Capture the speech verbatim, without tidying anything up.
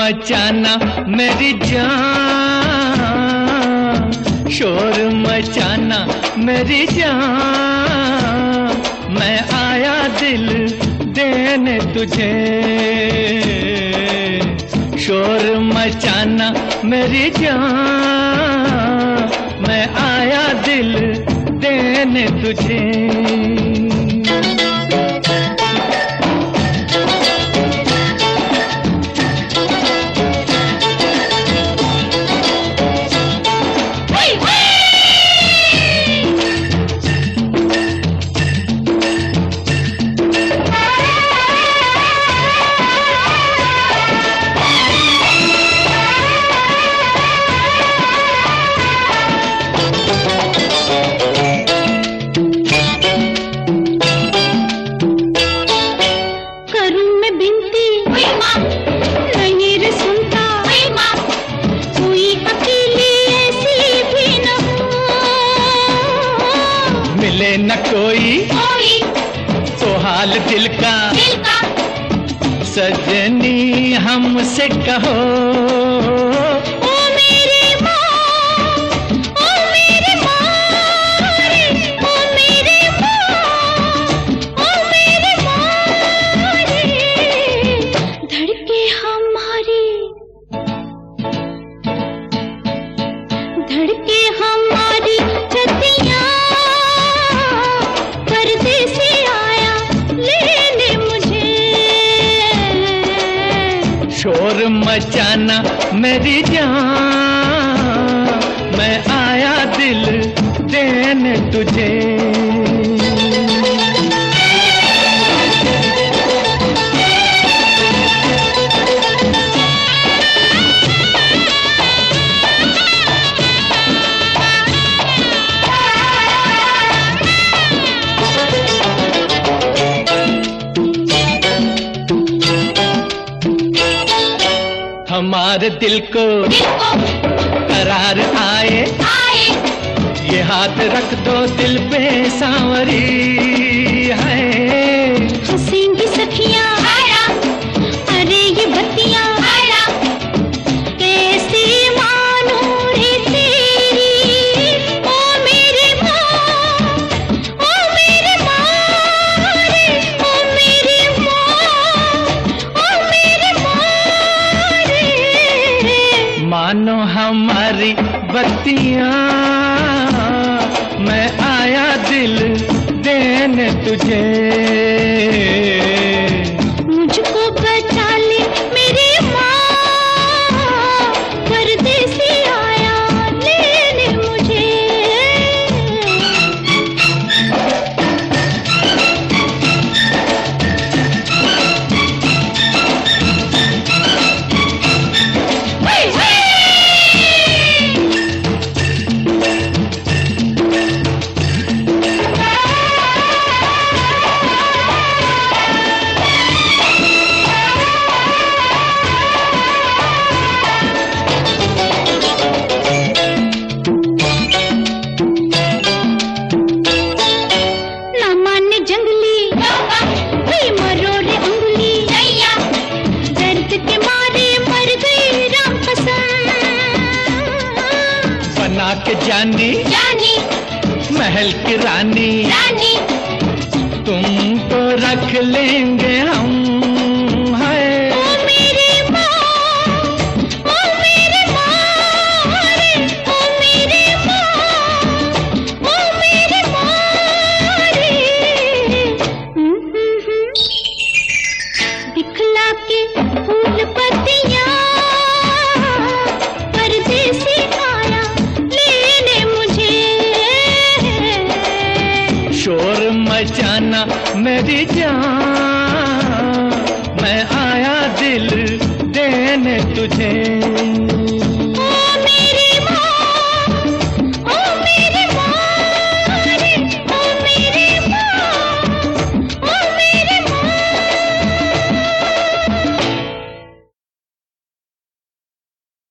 मचाना मेरी जान, शोर मचाना मेरी जान, मैं आया दिल देने तुझे। शोर मचाना मेरी जान, मैं आया दिल देने तुझे। मिले न कोई, कोई तो हाल दिल का, दिल का सजनी हमसे कहो। ओ मेरी माँ, ओ मेरी माँ रे, ओ मेरी माँ, ओ मेरी माँ रे, धड़के हमारी, धड़के हमारी छतियाँ, शोर मचाना मेरी जान, मैं आया दिल देने तुझे। हमारे दिल को, दिल को करार आए, आए ये हाथ रख दो दिल पे सांवरी है। हंसेंगी सखियाँ, अरे ये बत्तियाँ, कैसी मानूं रे तेरी। ओ मेरी माँ, ओ मेरी माँ रे, ओ मेरी माँ, ओ मेरी माँ रे। मानो हमारी बत्तियाँ, मैं आया दिल देने तुझे। मुझको बचा ले मेरी माँ, परदेसी आया लेने मुझे। के जानी, जानी महल की रानी, रानी तुमको रख लेंगे हम। है ओ मेरी माँ, ओ मेरी माँ रे, ओ मेरी माँ, ओ मेरी माँ रे। दिखला के फूल पत्तियाँ, परदेसी आया लेने मुझे। शोर मचाना मेरी जान, मैं आया दिल देने तुझे।